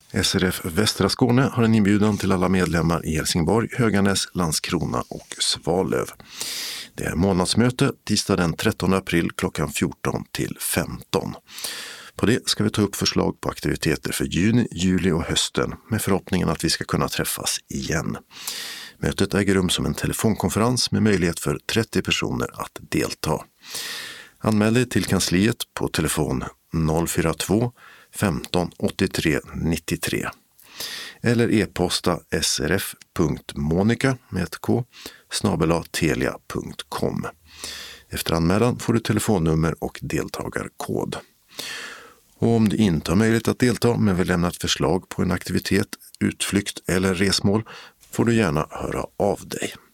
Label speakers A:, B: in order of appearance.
A: SRF Västra Skåne har en inbjudan till alla medlemmar i Helsingborg, Höganäs, Landskrona och Svalöv. Det är månadsmöte tisdag den 13 april klockan 14 till 15. På det ska vi ta upp förslag på aktiviteter för juni, juli och hösten med förhoppningen att vi ska kunna träffas igen. Mötet äger rum som en telefonkonferens med möjlighet för 30 personer att delta. Anmäl dig till kansliet på telefon 042 15 83 93 eller e-posta srf.monica med ett k @telia.com. Efter anmälan får du telefonnummer och deltagarkod. Och om du inte har möjlighet att delta men vill lämna ett förslag på en aktivitet, utflykt eller resmål får du gärna höra av dig.